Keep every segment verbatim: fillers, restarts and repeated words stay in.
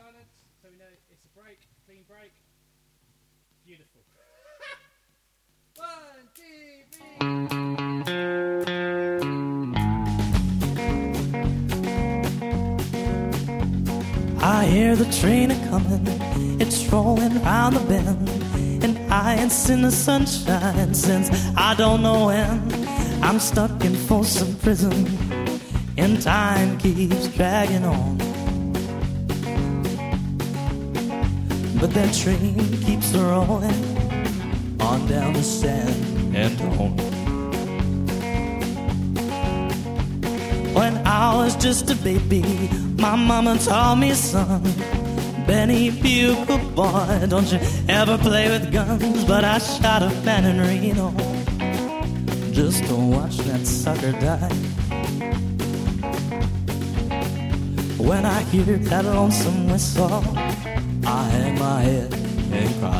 silence so we know it's a break, clean break. Beautiful. One, two, three. I hear the train a-comin', it's rolling round the bend, and I ain't seen the sunshine since I don't know when. I'm stuck in Folsom Prison, and time keeps dragging on. But that train keeps rolling on down to San Antone. When I was just a baby, my mama taught me, son, Benny, be a good boy, don't you ever play with guns. But I shot a man in Reno just to watch that sucker die. When I hear that lonesome whistle, I hang my head and cry.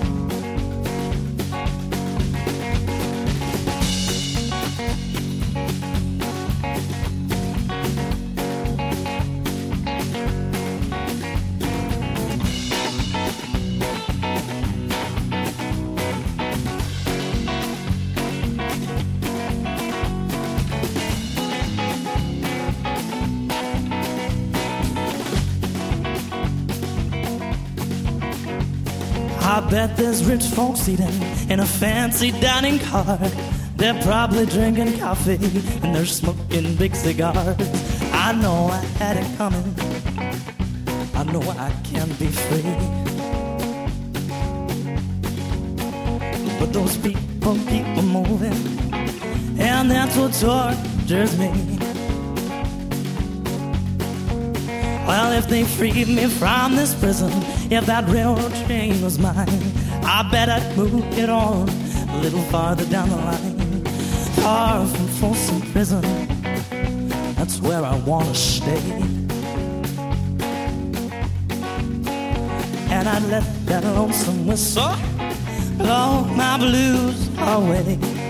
I bet there's rich folks eating in a fancy dining car. They're probably drinking coffee and they're smoking big cigars. I know I had it coming, I know I can't be free, but those people keep on moving, and that's what tortures me. Well, if they freed me from this prison, if that railroad train was mine, I bet I'd move it on a little farther down the line, far from Folsom Prison. That's where I want to stay. And I'd let that lonesome whistle blow my blues away.